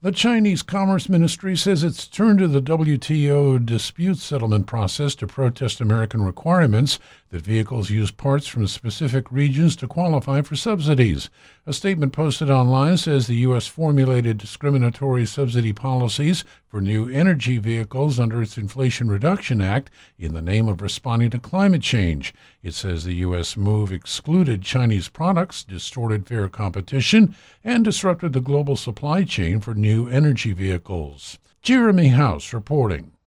The Chinese Commerce Ministry says it's turned to the WTO dispute settlement process to protest American requirements that vehicles use parts from specific regions to qualify for subsidies. A statement posted online says the U.S. formulated discriminatory subsidy policies for new energy vehicles under its Inflation Reduction Act in the name of responding to climate change. It says the U.S. move excluded Chinese products, distorted fair competition, and disrupted the global supply chain for new energy vehicles. Jeremy House reporting.